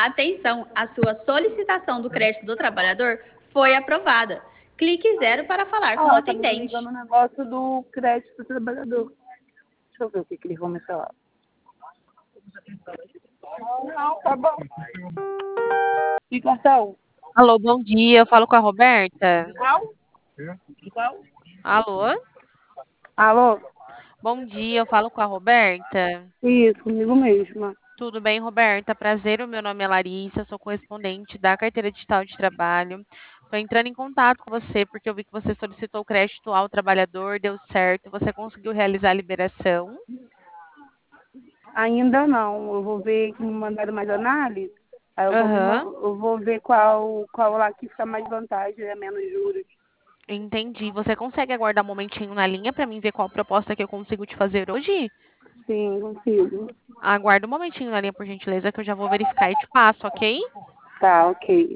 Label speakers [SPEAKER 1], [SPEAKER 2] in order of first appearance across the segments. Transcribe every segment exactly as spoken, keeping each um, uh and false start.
[SPEAKER 1] Atenção, a sua solicitação do crédito do trabalhador foi aprovada. Clique zero para falar com o
[SPEAKER 2] Ah, tá me
[SPEAKER 1] atendente.
[SPEAKER 2] ligando o negócio do crédito do trabalhador. Deixa eu ver o que, que eles vão me falar. Não, tá bom. E cartão?
[SPEAKER 3] Alô, bom dia. Eu falo com a Roberta.
[SPEAKER 2] Qual? Qual?
[SPEAKER 3] Alô?
[SPEAKER 2] Alô?
[SPEAKER 3] Bom dia. Eu falo com a Roberta.
[SPEAKER 2] Isso, comigo mesma.
[SPEAKER 3] Tudo bem, Roberta? Prazer. O meu nome é Larissa. Eu sou correspondente da Carteira Digital de Trabalho. Estou entrando em contato com você porque eu vi que você solicitou o crédito ao trabalhador, deu certo. Você conseguiu realizar a liberação?
[SPEAKER 2] Ainda não. Eu vou ver que me mandaram mais análise. Aí eu vou, me, ma-
[SPEAKER 3] Aham.
[SPEAKER 2] eu vou ver qual, qual lá que fica mais vantagem, é menos juros.
[SPEAKER 3] Entendi. Você consegue aguardar um momentinho na linha para mim ver qual proposta que eu consigo te fazer hoje?
[SPEAKER 2] Sim, consigo.
[SPEAKER 3] Aguarda um momentinho na linha, por gentileza, que eu já vou verificar e te passo, ok?
[SPEAKER 2] Tá, ok.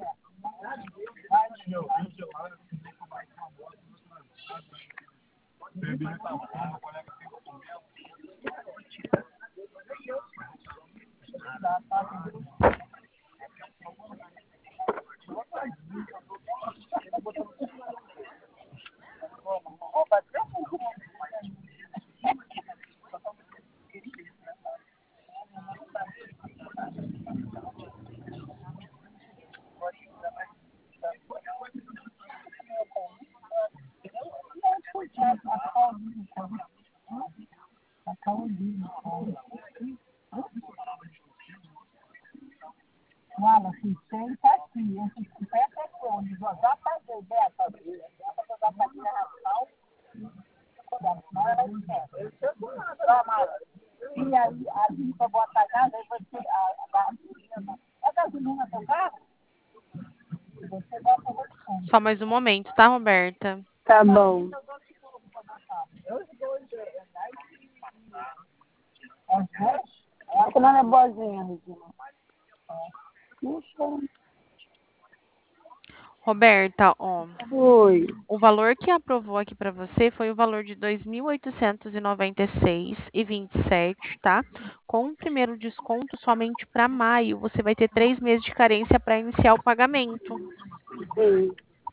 [SPEAKER 3] Só mais um momento, tá, Roberta?
[SPEAKER 2] Tá bom. Acho que não é boazinha, Regina. Puxa.
[SPEAKER 3] Roberta, ó,
[SPEAKER 2] Oi.
[SPEAKER 3] o valor que aprovou aqui para você foi o valor de dois mil oitocentos e noventa e seis e vinte e sete, tá? Com o primeiro desconto somente para maio, você vai ter três meses de carência para iniciar o pagamento.
[SPEAKER 2] Sim.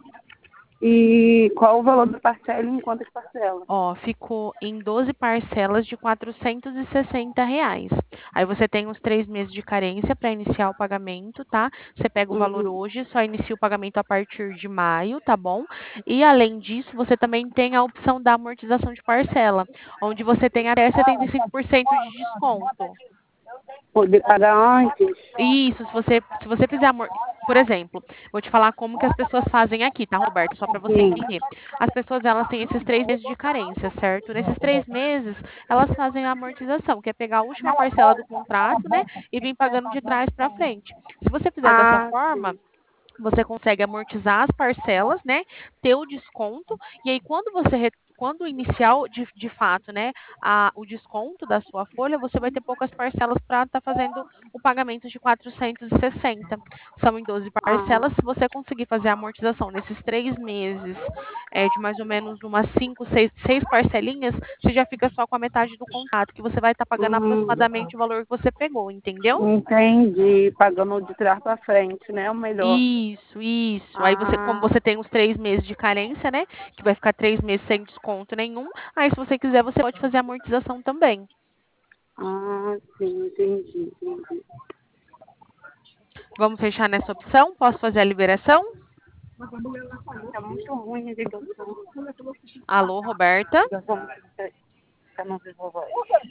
[SPEAKER 2] E qual o valor da parcela e em quantas parcelas?
[SPEAKER 3] Ó, ficou em doze parcelas de quatrocentos e sessenta reais. Aí você tem os três meses de carência para iniciar o pagamento, tá? Você pega o valor
[SPEAKER 2] Uhum.
[SPEAKER 3] hoje, só inicia o pagamento a partir de maio, tá bom? E além disso, você também tem a opção da amortização de parcela, onde você tem até setenta e cinco por cento de desconto.
[SPEAKER 2] Poder pagar antes?
[SPEAKER 3] Isso, se você, se você fizer amor, por exemplo, vou te falar como que as pessoas fazem aqui, tá, Roberto? Só para você
[SPEAKER 2] Sim.
[SPEAKER 3] entender. As pessoas, elas têm esses três meses de carência, certo? Nesses três meses, elas fazem a amortização, que é pegar a última parcela do contrato, né, e vir pagando de trás para frente. Se você fizer dessa
[SPEAKER 2] Ah,
[SPEAKER 3] forma,
[SPEAKER 2] sim.
[SPEAKER 3] você consegue amortizar as parcelas, né? Ter o desconto, e aí quando você re- quando iniciar o- de, de fato, né, a, o desconto da sua folha, você vai ter poucas parcelas para estar fazendo o pagamento de quatrocentos e sessenta. São em doze
[SPEAKER 2] Ah,
[SPEAKER 3] parcelas. Se você conseguir fazer a amortização nesses três meses, é, de mais ou menos umas cinco, seis, seis parcelinhas, você já fica só com a metade do contrato, que você vai estar pagando
[SPEAKER 2] hum,
[SPEAKER 3] aproximadamente o valor que você pegou, entendeu?
[SPEAKER 2] entendi. Pagando de trás para frente, né? O melhor.
[SPEAKER 3] Isso, isso. Aí você, como
[SPEAKER 2] Ah,
[SPEAKER 3] você tem os três meses de carência, né? Que vai ficar três meses sem desconto nenhum. Aí, se você quiser, você pode fazer amortização também.
[SPEAKER 2] ah, sim, entendi, entendi.
[SPEAKER 3] Vamos fechar nessa opção? Posso fazer a liberação?
[SPEAKER 2] Tá muito ruim a ligação.
[SPEAKER 3] Alô, Roberta?
[SPEAKER 2] Ligação tá não resolvendo.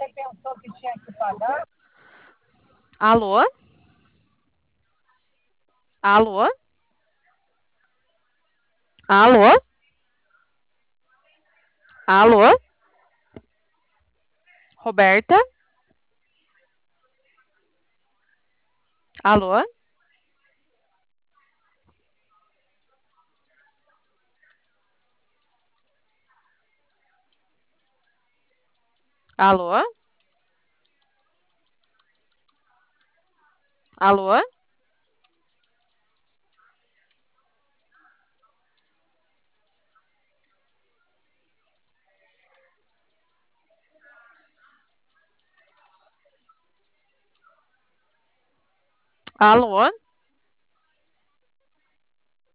[SPEAKER 3] Alô? Alô? Alô? Alô? Roberta? Alô? Alô? Alô? Alô?